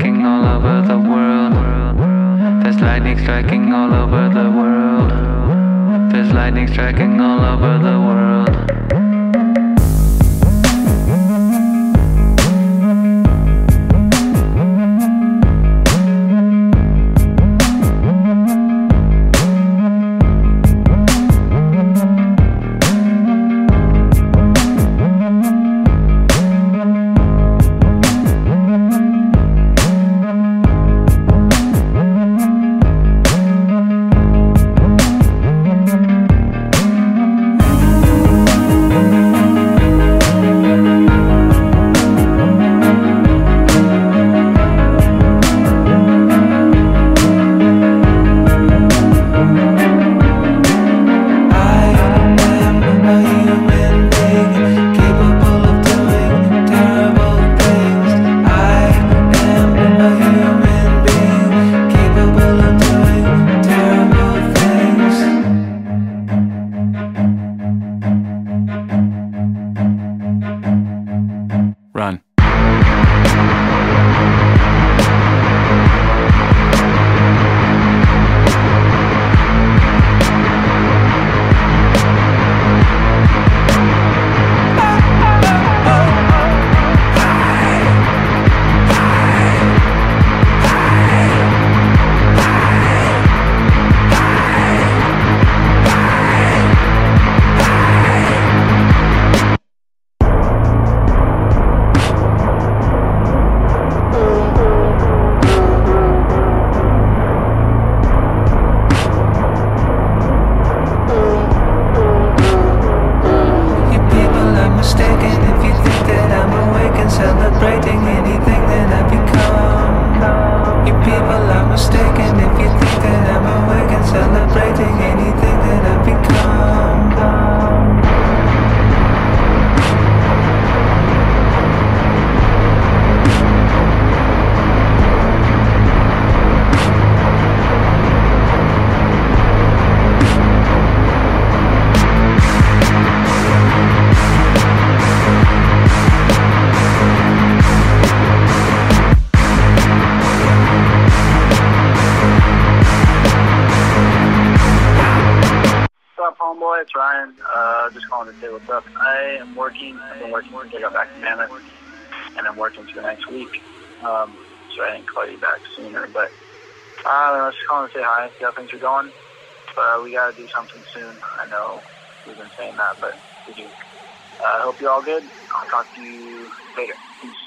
striking all over the world. There's lightning striking all over the world. There's lightning striking all over the world. Run. Celebrating anything that I become. You people are mistaken if you think that I'm awake and celebrating anything that I become. Homeboy, it's Ryan. Just calling to say what's up. I am working. I've been working since I got back to Mammoth, and I'm working through next week. So I didn't call you back sooner, but I don't know. Just calling to say hi, see how things are going. But we got to do something soon. I know we've been saying that, but we do. I hope you're all good. I'll talk to you later. Peace.